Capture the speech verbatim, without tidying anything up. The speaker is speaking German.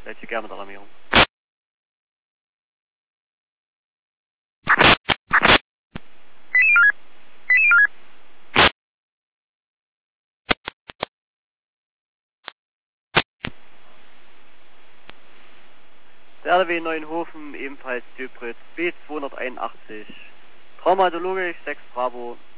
Seid ihr gerne mit Alarmierung. Der R W Neuenhofen, ebenfalls Döbritz B zweihunderteinundachtzig. Traumatologisch sechs Bravo